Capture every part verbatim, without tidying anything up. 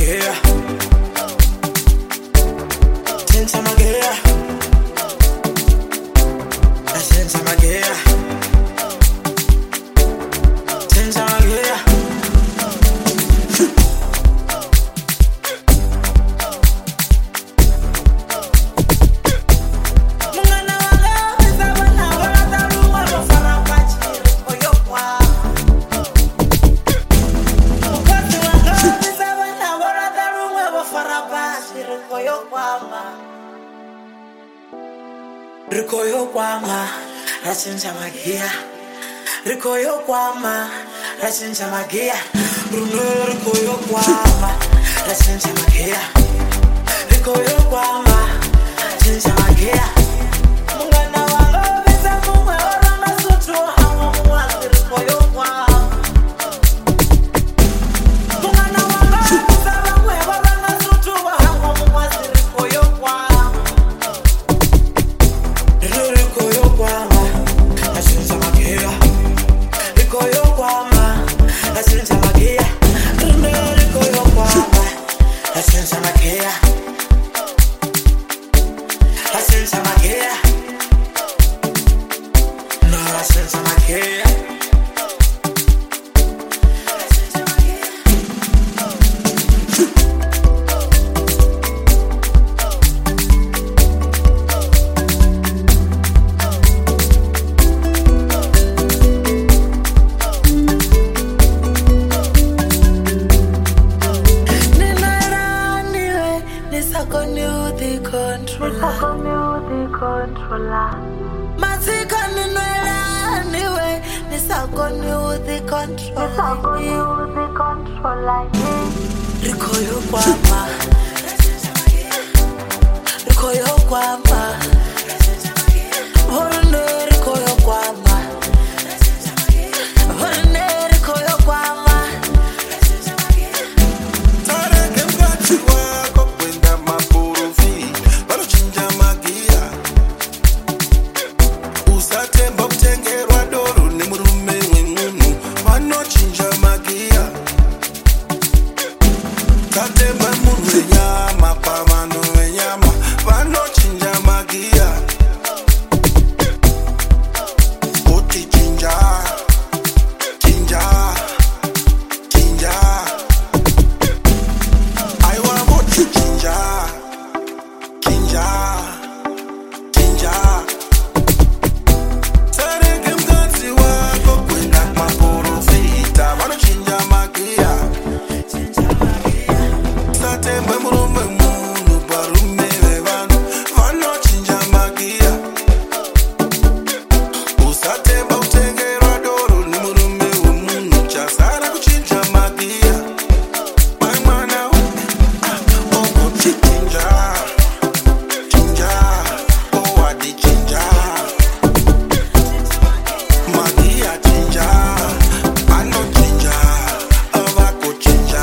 magia, senza magia, senza magia, senza magia. Rikoyo kwama, rasenza magia. Rikoyo kwama, rasenza magia. Bruno rikoyo kwama, rasenza magia. Rikoyo kwama, rasenza magia. Mungana wango bisa mumwe orana sutu hawa muwazi rikoyo kwama. Mungana wango bisa mumwe orana sutu hawa muwazi rikoyo kwama. Rikoyo kwama, rasenza magia. Rikoyo kwama, rasenza magia. Bruno rikoyo kwama, rasenza magia. Rasenza magia. No, rasenza magia. Rasenza magia. Controller. Mazika ninwela niwe nisakoni uthi controller. The controller. Rikoyo kwama, rikoyo kwama, horne rikoyo kwama, horne rikoyo kwama. Tare kemgachi wako kwenda maburufi, balo chinja magia. Usatemba kutengerwa doro ni murume wengunu, wano chinja magia. Katemba munu wenyama, pamano wenyama, wano chinja magia. Oti chinja, chinja, chinja. I want moti chinja, chinja, chinja. Tareke mkazi wako kwenda maporofita, wano chinja magia. Satembe murume munu, barume wevanu, wano chinja magia. Usatemba kutengerwa doro ni murume wemunu, chasara kuchinja magia. My mwana we, ah, oh chinja, chinja, oh adi chinja. Magia chinja, ano chinja, avako chinja.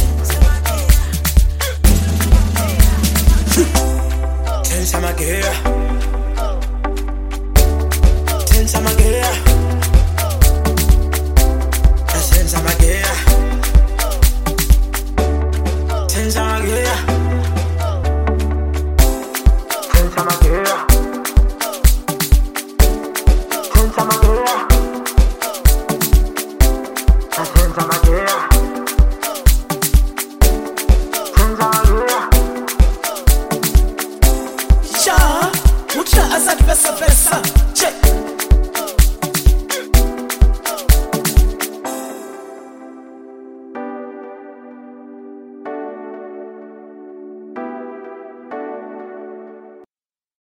Senza magia.